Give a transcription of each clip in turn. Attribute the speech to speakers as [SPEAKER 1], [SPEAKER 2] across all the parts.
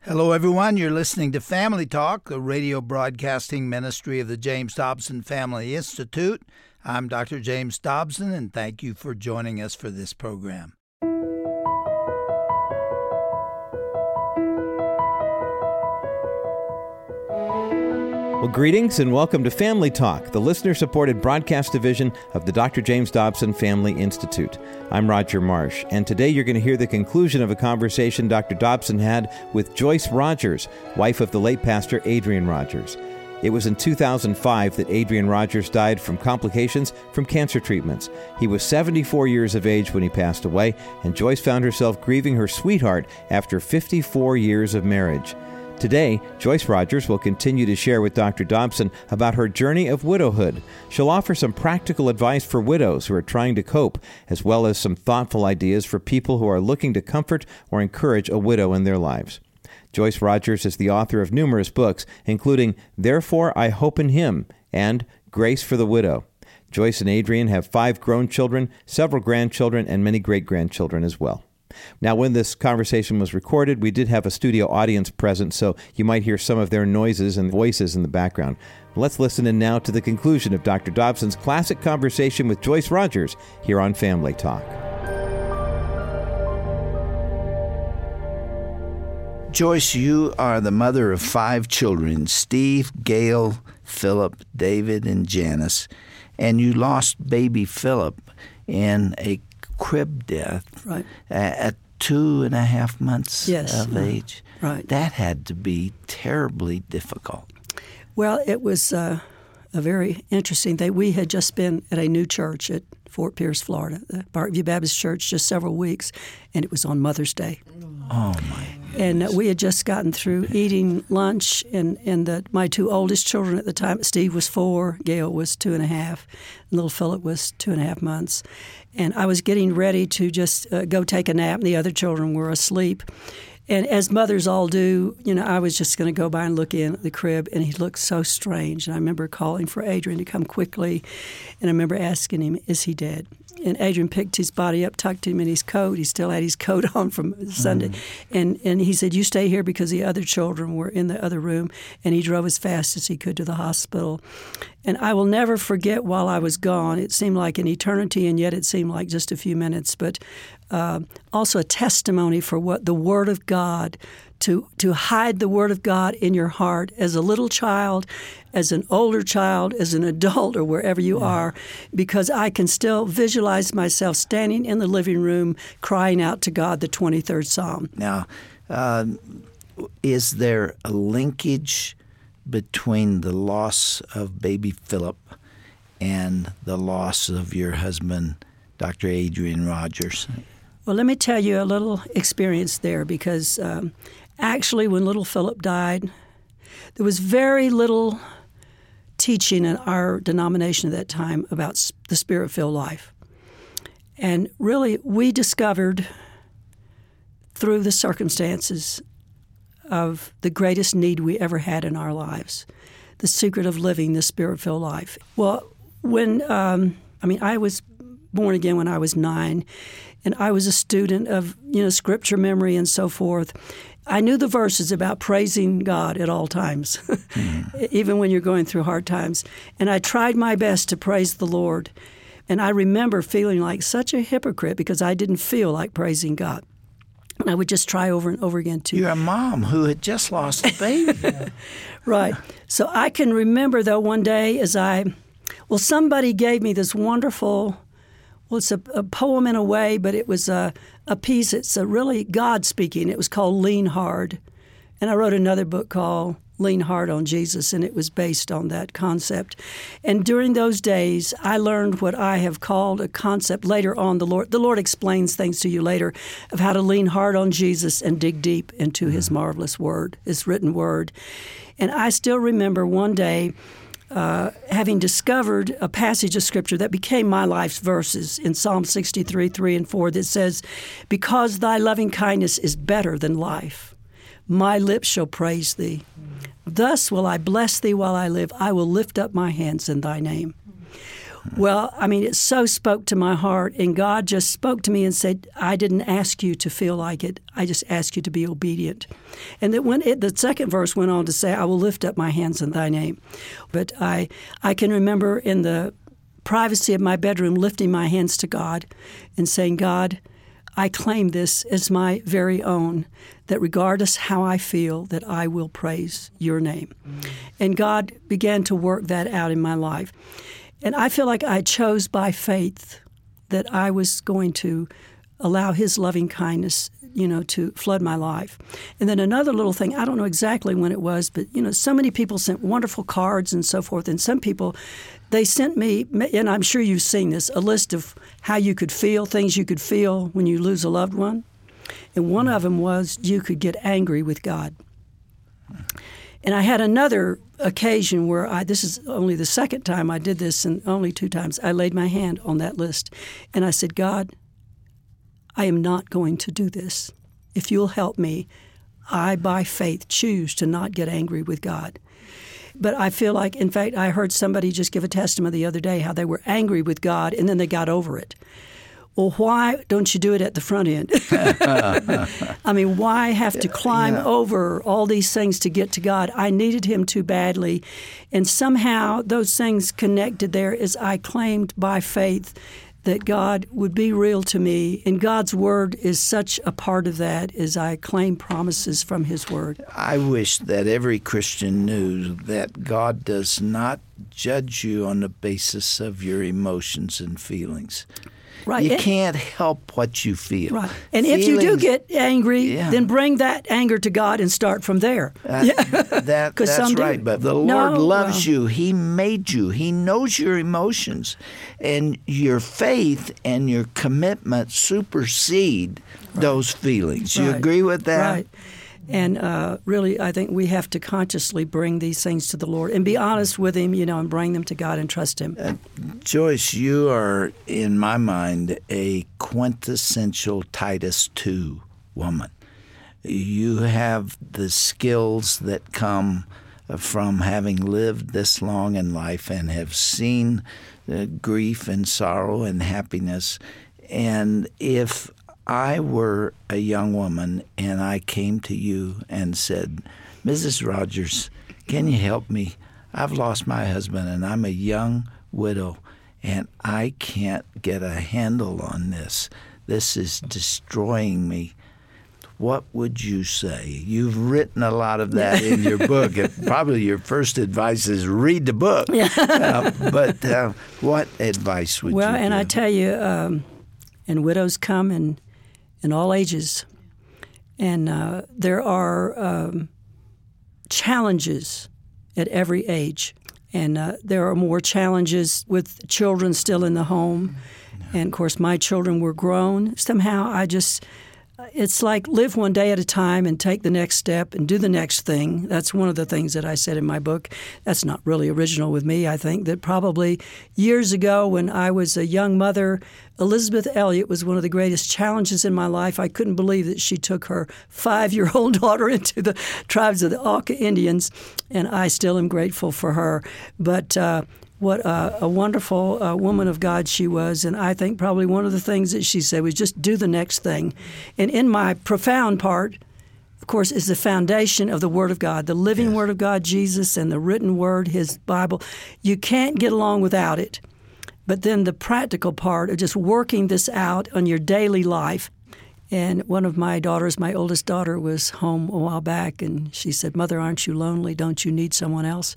[SPEAKER 1] Hello, everyone. You're listening to Family Talk, the radio broadcasting ministry of the James Dobson Family Institute. I'm Dr. James Dobson, and thank you for joining us for this program.
[SPEAKER 2] Well, greetings and welcome to Family Talk, the listener-supported broadcast division of the Dr. James Dobson Family Institute. I'm Roger Marsh, and today you're going to hear the conclusion of a conversation Dr. Dobson had with Joyce Rogers, wife of the late pastor Adrian Rogers. It was in 2005 that Adrian Rogers died from complications from cancer treatments. He was 74 years of age when he passed away, and Joyce found herself grieving her sweetheart after 54 years of marriage. Today, Joyce Rogers will continue to share with Dr. Dobson about her journey of widowhood. She'll offer some practical advice for widows who are trying to cope, as well as some thoughtful ideas for people who are looking to comfort or encourage a widow in their lives. Joyce Rogers is the author of numerous books, including Therefore I Hope in Him and Grace for the Widow. Joyce and Adrian have 5 grown children, several grandchildren, and many great-grandchildren as well. Now, when this conversation was recorded, we did have a studio audience present, so you might hear some of their noises and voices in the background. Let's listen in now to the conclusion of Dr. Dobson's classic conversation with Joyce Rogers here on Family Talk.
[SPEAKER 1] Joyce, you are the mother of 5 children, Steve, Gail, Philip, David, and Janice, and you lost baby Philip in a crib death at 2.5 months of age.
[SPEAKER 3] Right.
[SPEAKER 1] That had to be terribly difficult.
[SPEAKER 3] Well, it was a very interesting thing. We had just been at a new church at Fort Pierce, Florida, the Parkview Baptist Church, just several weeks, and it was on Mother's Day.
[SPEAKER 1] Oh, my
[SPEAKER 3] goodness. And we had just gotten through eating lunch, and my 2 oldest children at the time, Steve was 4, Gail was 2.5, and little Philip was 2.5 months. And I was getting ready to just go take a nap, and the other children were asleep. And as mothers all do, I was just going to go by and look in at the crib, and he looked so strange. And I remember calling for Adrian to come quickly, and I remember asking him, is he dead? And Adrian picked his body up, tucked him in his coat. He still had his coat on from Sunday. And he said, you stay here because the other children were in the other room. And he drove as fast as he could to the hospital. And I will never forget while I was gone. It seemed like an eternity, and yet it seemed like just a few minutes. But also a testimony for what the Word of God, to hide the Word of God in your heart as a little child, as an older child, as an adult, or wherever you are, because I can still visualize myself standing in the living room crying out to God the 23rd Psalm.
[SPEAKER 1] Now, is there a linkage between the loss of baby Philip and the loss of your husband, Dr. Adrian Rogers?
[SPEAKER 3] Well, let me tell you a little experience there, because actually when little Philip died, there was very little teaching in our denomination at that time about the Spirit-filled life. And really, we discovered through the circumstances of the greatest need we ever had in our lives, the secret of living the Spirit-filled life. Well, when I was born again when I was 9, and I was a student of scripture memory and so forth. I knew the verses about praising God at all times, even when you're going through hard times. And I tried my best to praise the Lord. And I remember feeling like such a hypocrite because I didn't feel like praising God. And I would just try over and over again to.
[SPEAKER 1] You're a mom who had just lost a baby.
[SPEAKER 3] Right. So I can remember, though, one day somebody gave me this wonderful, it's a poem in a way, but it was a piece. It's really God speaking. It was called Lean Hard. And I wrote another book called Lean Hard on Jesus, and it was based on that concept. And during those days, I learned what I have called a concept later on. The Lord explains things to you later of how to lean hard on Jesus and dig deep into His marvelous Word, His written Word. And I still remember one day having discovered a passage of Scripture that became my life's verses in Psalm 63, 3 and 4 that says, "Because thy loving kindness is better than life, my lips shall praise thee. Thus will I bless thee while I live. I will lift up my hands in thy name." Well, I mean, it so spoke to my heart, and God just spoke to me and said, I didn't ask you to feel like it. I just asked you to be obedient. And that the second verse went on to say, I will lift up my hands in thy name. But I can remember in the privacy of my bedroom lifting my hands to God and saying, God, I claim this as my very own, that regardless how I feel, that I will praise your name. And God began to work that out in my life. And I feel like I chose by faith that I was going to allow his loving kindness, to flood my life. And then another little thing, I don't know exactly when it was, but, so many people sent wonderful cards and so forth. And some people, they sent me, and I'm sure you've seen this, a list of how you could feel, things you could feel when you lose a loved one. And one of them was you could get angry with God. And I had another occasion where this is only the second time I did this, and only 2 times, I laid my hand on that list. And I said, God, I am not going to do this. If you'll help me, I, by faith, choose to not get angry with God. But I feel like, in fact, I heard somebody just give a testimony the other day how they were angry with God and then they got over it. Well, why don't you do it at the front end? I mean, why have to climb over all these things to get to God? I needed him too badly. And somehow those things connected there as I claimed by faith that God would be real to me. And God's Word is such a part of that as I claim promises from his Word.
[SPEAKER 1] I wish that every Christian knew that God does not judge you on the basis of your emotions and feelings.
[SPEAKER 3] Right.
[SPEAKER 1] You can't help what you feel.
[SPEAKER 3] Right. And if you do get angry, then bring that anger to God and start from there.
[SPEAKER 1] That's right. But the Lord loves you. He made you. He knows your emotions. And your faith and your commitment supersede those feelings. You agree with that?
[SPEAKER 3] Right. And really, I think we have to consciously bring these things to the Lord and be honest with him, and bring them to God and trust him.
[SPEAKER 1] Joyce, you are, in my mind, a quintessential Titus 2 woman. You have the skills that come from having lived this long in life and have seen grief and sorrow and happiness. And if I were a young woman and I came to you and said, Mrs. Rogers, can you help me? I've lost my husband and I'm a young widow and I can't get a handle on this. This is destroying me. What would you say? You've written a lot of that in your book. Probably your first advice is read the book. But what advice would you give?
[SPEAKER 3] Well, and I tell you, and widows come in all ages. And there are challenges at every age. And there are more challenges with children still in the home. And, of course, my children were grown. Somehow it's like live one day at a time and take the next step and do the next thing. That's one of the things that I said in my book. That's not really original with me. I think that probably years ago when I was a young mother, Elizabeth Elliot was one of the greatest challenges in my life. I couldn't believe that she took her 5-year-old daughter into the tribes of the Auca Indians, and I still am grateful for her. But what a wonderful woman of God she was. And I think probably one of the things that she said was just do the next thing. And in my profound part, of course, is the foundation of the Word of God, the living Word of God, Jesus, and the written Word, his Bible. You can't get along without it. But then the practical part of just working this out on your daily life. And one of my daughters, my oldest daughter, was home a while back, and she said, Mother, aren't you lonely? Don't you need someone else?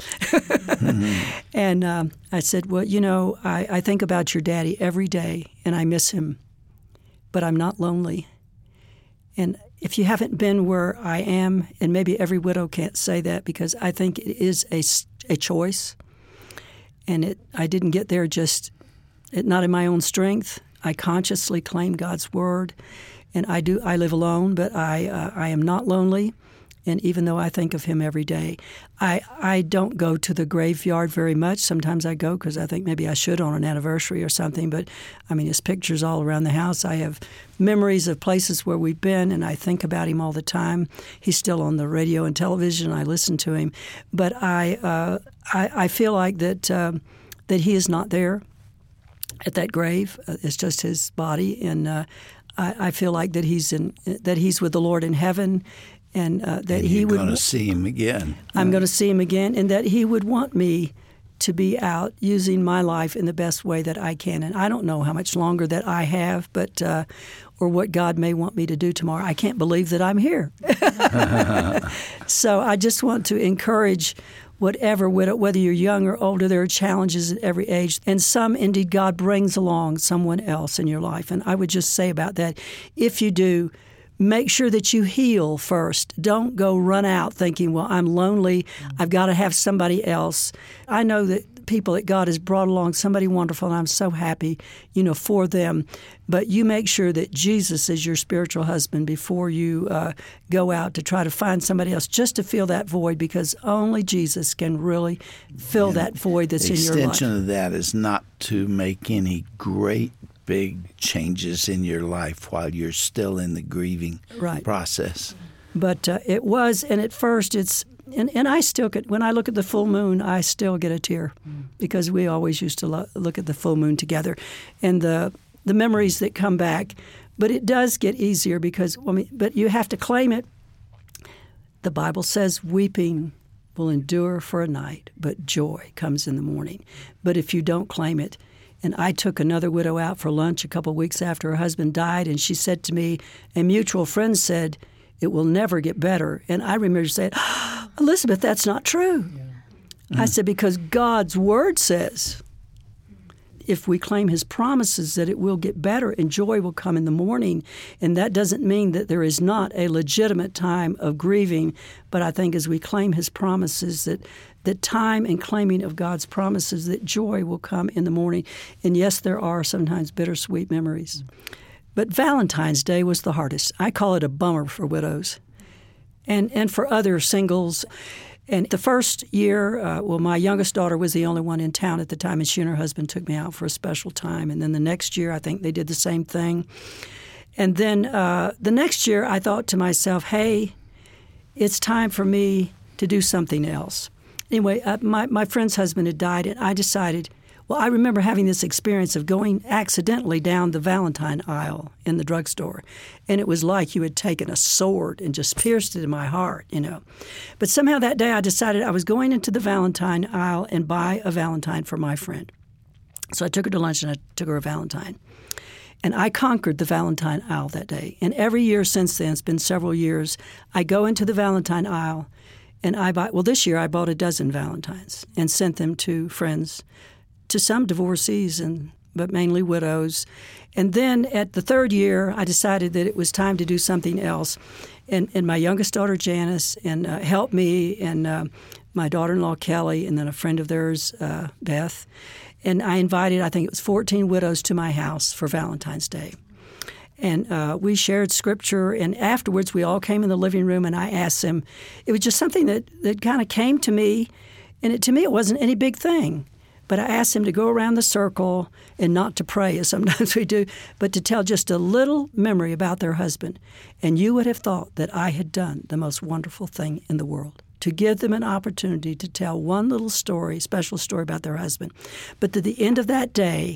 [SPEAKER 3] And I said, well, I think about your daddy every day, and I miss him, but I'm not lonely. And if you haven't been where I am, and maybe every widow can't say that because I think it is a choice, and I didn't get there not in my own strength. I consciously claim God's Word. And I live alone, but I am not lonely. And even though I think of him every day, I don't go to the graveyard very much. Sometimes I go because I think maybe I should on an anniversary or something. But, his picture's all around the house. I have memories of places where we've been, and I think about him all the time. He's still on the radio and television. I listen to him. But I feel like that he is not there. at that grave. It's just his body, and I feel like that he's with the Lord in heaven, and that he would.
[SPEAKER 1] You're going to see him again.
[SPEAKER 3] I'm going to see him again, and that he would want me to be out using my life in the best way that I can. And I don't know how much longer that I have, but or what God may want me to do tomorrow. I can't believe that I'm here. So I just want to encourage whether you're young or older, there are challenges at every age. And some, indeed, God brings along someone else in your life. And I would just say about that, if you do, make sure that you heal first. Don't go run out thinking, well, I'm lonely. I've got to have somebody else. I know that people that God has brought along, somebody wonderful, and I'm so happy, for them. But you make sure that Jesus is your spiritual husband before you go out to try to find somebody else, just to fill that void, because only Jesus can really fill that void that's in your life.
[SPEAKER 1] The extension of that is not to make any great big changes in your life while you're still in the grieving process.
[SPEAKER 3] But it was, and at first it's, and I still get, when I look at the full moon, I still get a tear, because we always used to look at the full moon together, and the memories that come back. But it does get easier because, but you have to claim it. The Bible says weeping will endure for a night, but joy comes in the morning. But if you don't claim it, and I took another widow out for lunch a couple of weeks after her husband died, and she said to me, a mutual friend said, it will never get better. And I remember saying, Elizabeth, that's not true. Yeah. I said, because God's word says, if we claim his promises, that it will get better and joy will come in the morning. And that doesn't mean that there is not a legitimate time of grieving, but I think as we claim his promises, that time and claiming of God's promises, that joy will come in the morning. And yes, there are sometimes bittersweet memories. But Valentine's Day was the hardest. I call it a bummer for widows and for other singles. And the first year, my youngest daughter was the only one in town at the time, and she and her husband took me out for a special time. And then the next year, I think they did the same thing. And then the next year, I thought to myself, hey, it's time for me to do something else. Anyway, my friend's husband had died, and I decided, well, I remember having this experience of going accidentally down the Valentine aisle in the drugstore, and it was like you had taken a sword and just pierced it in my heart, But somehow that day I decided I was going into the Valentine aisle and buy a Valentine for my friend. So I took her to lunch and I took her a Valentine. And I conquered the Valentine aisle that day. And every year since then, it's been several years, I go into the Valentine aisle and I buy, this year I bought a dozen Valentines and sent them to friends, to some divorcees, but mainly widows. And then at the third year, I decided that it was time to do something else. And my youngest daughter, Janice, and helped me, and my daughter-in-law, Kelly, and then a friend of theirs, Beth. And I invited, I think it was 14 widows to my house for Valentine's Day. And we shared scripture, and afterwards we all came in the living room, and I asked them. It was just something that kind of came to me, and to me it wasn't any big thing. But I asked him to go around the circle and not to pray, as sometimes we do, but to tell just a little memory about their husband. And you would have thought that I had done the most wonderful thing in the world, to give them an opportunity to tell one little story, special story about their husband. But at the end of that day,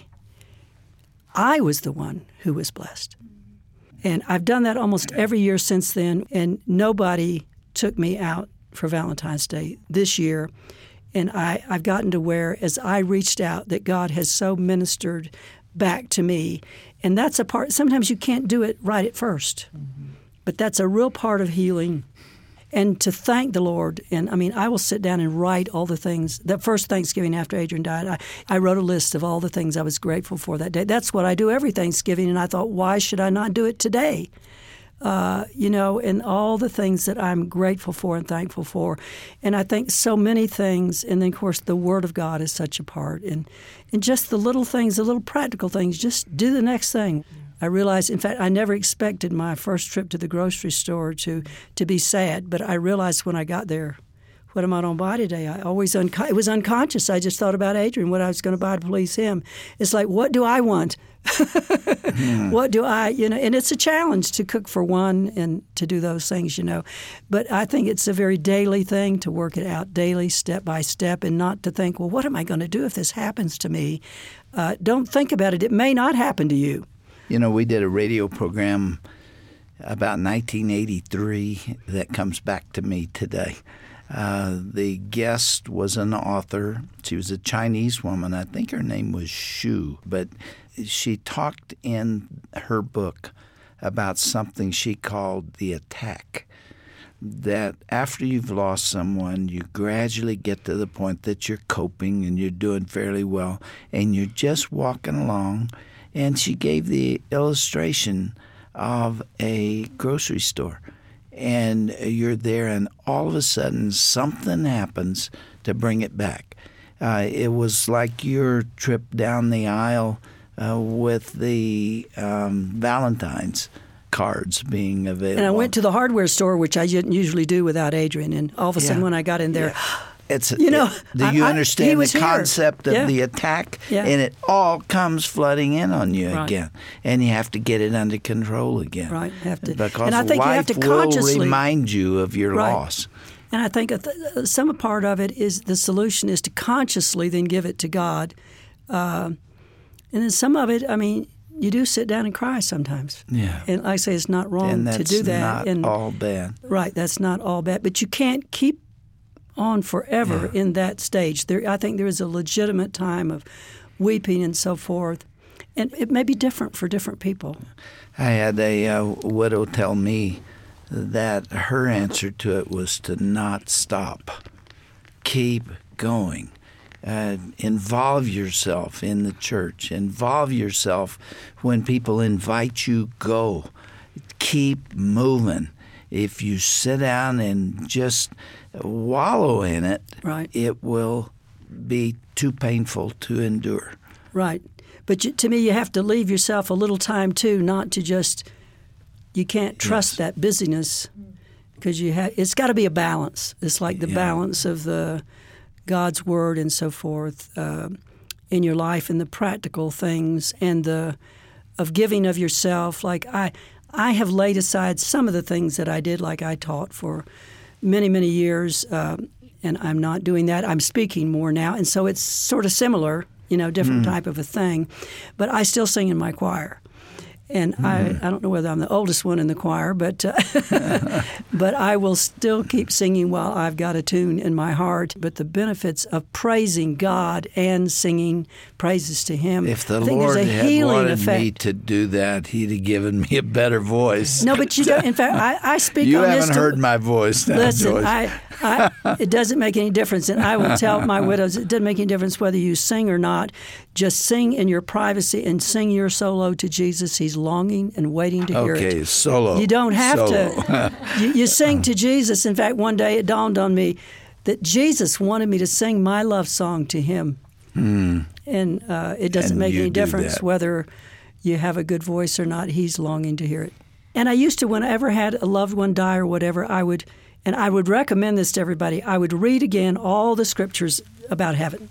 [SPEAKER 3] I was the one who was blessed. And I've done that almost every year since then, and nobody took me out for Valentine's Day this year. And I've gotten to where, as I reached out, that God has so ministered back to me. And that's a part, sometimes you can't do it right at first. Mm-hmm. But that's a real part of healing. And to thank the Lord. And, I will sit down and write all the things. That first Thanksgiving after Adrian died, I wrote a list of all the things I was grateful for that day. That's what I do every Thanksgiving. And I thought, why should I not do it today? And all the things that I'm grateful for and thankful for. And I think so many things, and then, of course, the Word of God is such a part. And just the little things, the little practical things, just do the next thing. I realized, in fact, I never expected my first trip to the grocery store to be sad, but I realized when I got there what am I going to buy today? I always it was unconscious. I just thought about Adrian, what I was going to buy to please him. It's like, what do I want? What do I, and it's a challenge to cook for one and to do those things, But I think it's a very daily thing to work it out daily, step by step, and not to think, well, what am I going to do if this happens to me? Don't think about it. It may not happen to you.
[SPEAKER 1] We did a radio program about 1983 that comes back to me today. The guest was an author. She was a Chinese woman. I think her name was Xu. But she talked in her book about something she called the attack. That after you've lost someone, you gradually get to the point that you're coping and you're doing fairly well, and you're just walking along. And she gave the illustration of a grocery store. And you're there, and all of a sudden something happens to bring it back. It was like your trip down the aisle with the Valentine's cards being available.
[SPEAKER 3] And I went to the hardware store, which I didn't usually do without Adrian, and all of a sudden when I got in there...
[SPEAKER 1] Yeah. Do you understand the concept of the attack?
[SPEAKER 3] Yeah.
[SPEAKER 1] And it all comes flooding in on you again. And you have to get it under control again.
[SPEAKER 3] Right.
[SPEAKER 1] Because
[SPEAKER 3] and I think
[SPEAKER 1] life
[SPEAKER 3] you have to
[SPEAKER 1] will
[SPEAKER 3] consciously
[SPEAKER 1] remind you of your loss.
[SPEAKER 3] And I think some part of it is the solution is to consciously then give it to God. And then some of it, you do sit down and cry sometimes.
[SPEAKER 1] Yeah.
[SPEAKER 3] And like I say, it's not wrong to do that.
[SPEAKER 1] And that's not all bad.
[SPEAKER 3] Right. That's not all bad. But you can't keep on forever in that stage. I think there is a legitimate time of weeping and so forth. And it may be different for different people.
[SPEAKER 1] I had a widow tell me that her answer to it was to not stop. Keep going. Involve yourself in the church. Involve yourself when people invite you, go. Keep moving. If you sit down and just wallow in it, it will be too painful to endure.
[SPEAKER 3] Right. But to me, you have to leave yourself a little time, too, not to just – you can't trust that busyness because it's got to be a balance. It's like the balance of the God's Word and so forth in your life and the practical things and of giving of yourself. Like I have laid aside some of the things that I did, like I taught for many, many years, and I'm not doing that. I'm speaking more now, and so it's sort of similar, different type of a thing. But I still sing in my choir. And I don't know whether I'm the oldest one in the choir, but but I will still keep singing while I've got a tune in my heart. But the benefits of praising God and singing praises to Him,
[SPEAKER 1] if the Lord had wanted me to do that, He'd have given me a better voice.
[SPEAKER 3] No, but you don't. In fact, I speak
[SPEAKER 1] you
[SPEAKER 3] on this.
[SPEAKER 1] You haven't heard my voice now,
[SPEAKER 3] listen,
[SPEAKER 1] Joyce.
[SPEAKER 3] It doesn't make any difference. And I will tell my widows, it doesn't make any difference whether you sing or not. Just sing in your privacy and sing your solo to Jesus. He's longing and waiting to hear it.
[SPEAKER 1] Okay, solo.
[SPEAKER 3] You don't have to. You sing to Jesus. In fact, one day it dawned on me that Jesus wanted me to sing my love song to Him. And it doesn't make any difference whether you have a good voice or not. He's longing to hear it. And I used to, whenever I had a loved one die or whatever, I would recommend this to everybody, I would read again all the scriptures about heaven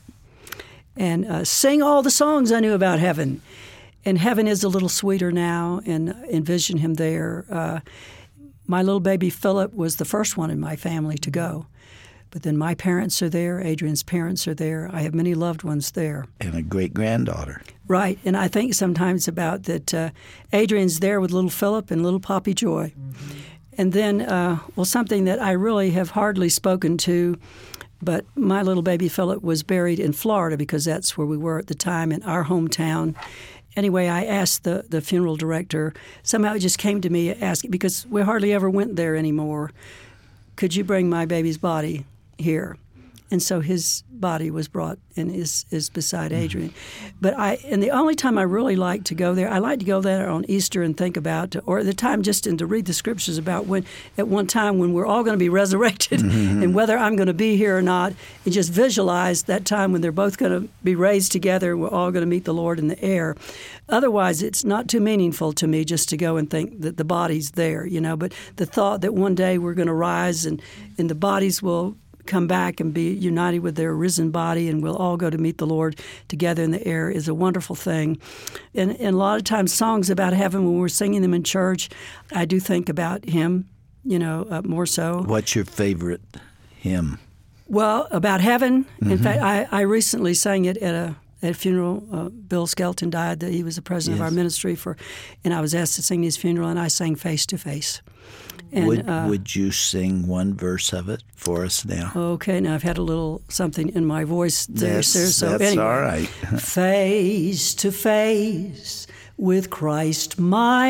[SPEAKER 3] and sing all the songs I knew about heaven. And heaven is a little sweeter now, and envision Him there. My little baby Philip was the first one in my family to go. But then my parents are there. Adrian's parents are there. I have many loved ones there.
[SPEAKER 1] And a great-granddaughter.
[SPEAKER 3] Right. And I think sometimes about that Adrian's there with little Philip and little Poppy Joy. Mm-hmm. And then, something that I really have hardly spoken to, but my little baby Philip was buried in Florida because that's where we were at the time, in our hometown. Anyway, I asked the funeral director, somehow it just came to me asking, because we hardly ever went there anymore, could you bring my baby's body here? And so his body was brought and is beside Adrian. But and the only time I really like to go there, I like to go there on Easter and think about, or at the time just and to read the scriptures about when, at one time when we're all going to be resurrected and whether I'm going to be here or not, and just visualize that time when they're both going to be raised together and we're all going to meet the Lord in the air. Otherwise, it's not too meaningful to me just to go and think that the body's there, but the thought that one day we're going to rise and the bodies will come back and be united with their risen body, and we'll all go to meet the Lord together in the air, is a wonderful thing. And a lot of times songs about heaven, when we're singing them in church, I do think about him, more so.
[SPEAKER 1] What's your favorite hymn?
[SPEAKER 3] Well, about heaven, in fact, I recently sang it at a funeral. Bill Skelton died. He was the president of our ministry and I was asked to sing his funeral, and I sang Face to Face. And,
[SPEAKER 1] would you sing one verse of it for us now?
[SPEAKER 3] Okay, now I've had a little something in my voice there, sir. So
[SPEAKER 1] that's
[SPEAKER 3] anyway,
[SPEAKER 1] all right.
[SPEAKER 3] Face to face with Christ my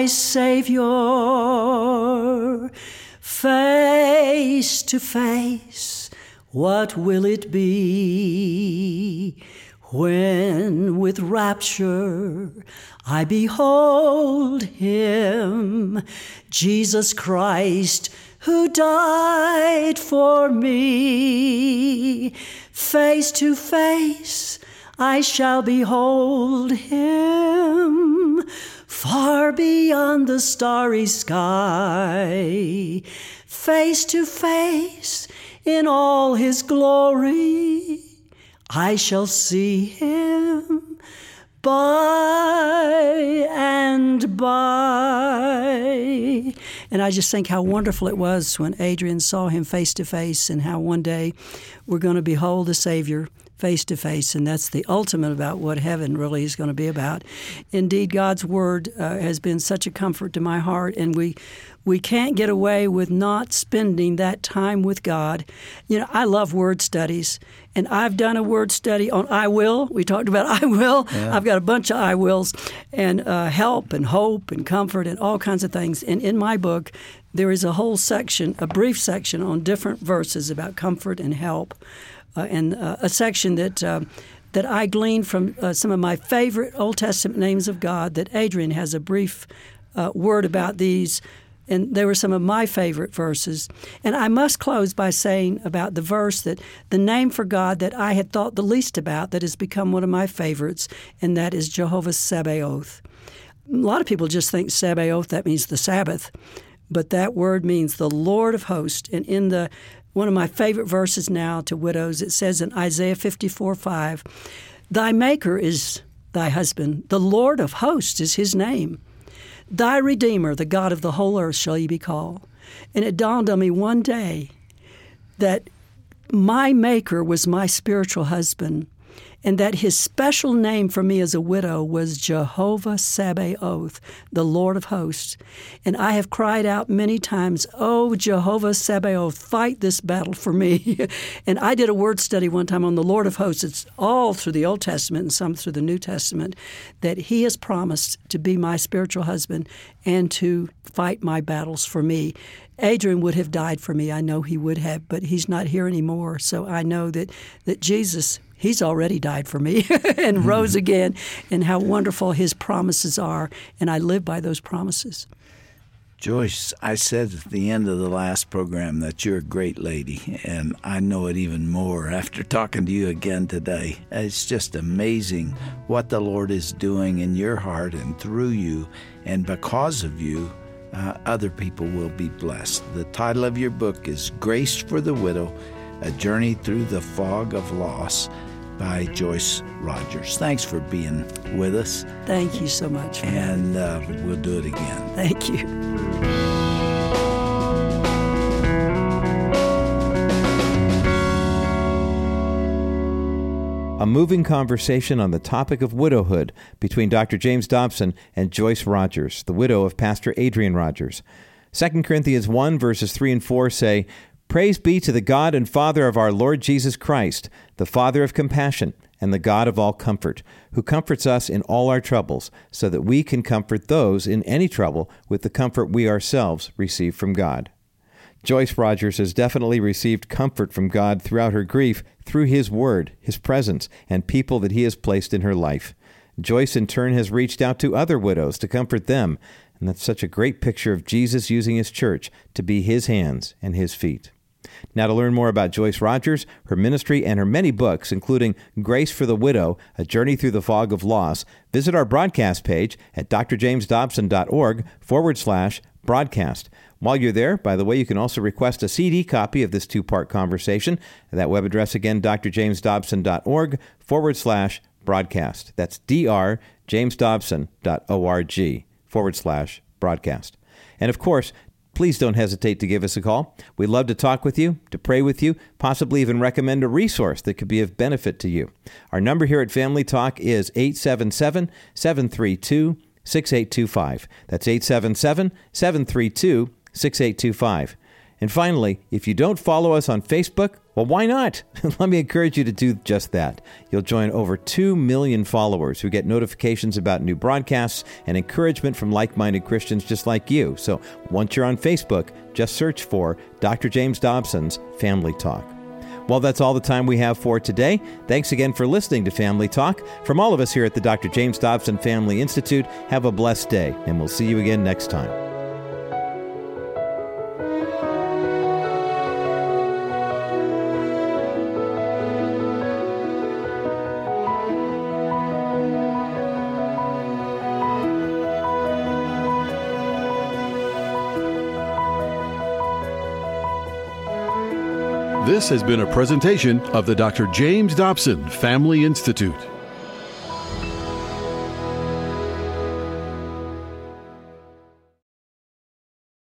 [SPEAKER 3] Savior, face to face, what will it be when with rapture I behold him, Jesus Christ, who died for me? Face to face I shall behold him, far beyond the starry sky. Face to face in all his glory, I shall see him by and by. And I just think how wonderful it was when Adrian saw him face to face, and how one day we're going to behold the Savior face to face, and that's the ultimate about what heaven really is going to be about. Indeed, God's Word has been such a comfort to my heart, and we can't get away with not spending that time with God. I love word studies, and I've done a word study on I will. We talked about I will. Yeah. I've got a bunch of I wills, and help and hope and comfort and all kinds of things. And in my book, there is a whole section, a brief section on different verses about comfort and help. And a section that I gleaned from some of my favorite Old Testament names of God, that Adrian has a brief word about these, and they were some of my favorite verses. And I must close by saying about the verse that the name for God that I had thought the least about, that has become one of my favorites, and that is Jehovah Sabaoth. A lot of people just think Sabaoth, that means the Sabbath, but that word means the Lord of hosts. And in one of my favorite verses now to widows, it says in Isaiah 54:5, "Thy Maker is thy husband, the Lord of hosts is his name. Thy Redeemer, the God of the whole earth, shall ye be called." And it dawned on me one day that my Maker was my spiritual husband, and that his special name for me as a widow was Jehovah Sabaoth, the Lord of hosts. And I have cried out many times, "Oh, Jehovah Sabaoth, fight this battle for me." And I did a word study one time on the Lord of hosts. It's all through the Old Testament and some through the New Testament, that he has promised to be my spiritual husband and to fight my battles for me. Adrian would have died for me. I know he would have, but he's not here anymore. So I know that Jesus, he's already died for me and rose again, and how wonderful his promises are, and I live by those promises.
[SPEAKER 1] Joyce, I said at the end of the last program that you're a great lady, and I know it even more after talking to you again today. It's just amazing what the Lord is doing in your heart and through you, and because of you, other people will be blessed. The title of your book is Grace for the Widow, A Journey Through the Fog of Loss by Joyce Rogers. Thanks for being with us.
[SPEAKER 3] Thank you so much.
[SPEAKER 1] And we'll do it again.
[SPEAKER 3] Thank you.
[SPEAKER 2] A moving conversation on the topic of widowhood between Dr. James Dobson and Joyce Rogers, the widow of Pastor Adrian Rogers. 2 Corinthians 1 verses 3 and 4 say, "Praise be to the God and Father of our Lord Jesus Christ, the Father of compassion and the God of all comfort, who comforts us in all our troubles, so that we can comfort those in any trouble with the comfort we ourselves receive from God." Joyce Rogers has definitely received comfort from God throughout her grief through His Word, His presence, and people that He has placed in her life. Joyce, in turn, has reached out to other widows to comfort them, and that's such a great picture of Jesus using His church to be His hands and His feet. Now, to learn more about Joyce Rogers, her ministry, and her many books, including Grace for the Widow, A Journey Through the Fog of Loss, visit our broadcast page at drjamesdobson.org/broadcast. While you're there, by the way, you can also request a CD copy of this two-part conversation. That web address again, drjamesdobson.org/broadcast. That's drjamesdobson.org/broadcast. And of course, please don't hesitate to give us a call. We'd love to talk with you, to pray with you, possibly even recommend a resource that could be of benefit to you. Our number here at Family Talk is 877-732-6825. That's 877-732-6825. And finally, if you don't follow us on Facebook, well, why not? Let me encourage you to do just that. You'll join over 2 million followers who get notifications about new broadcasts and encouragement from like-minded Christians just like you. So once you're on Facebook, just search for Dr. James Dobson's Family Talk. Well, that's all the time we have for today. Thanks again for listening to Family Talk. From all of us here at the Dr. James Dobson Family Institute, have a blessed day, and we'll see you again next time.
[SPEAKER 4] This has been a presentation of the Dr. James Dobson Family Institute.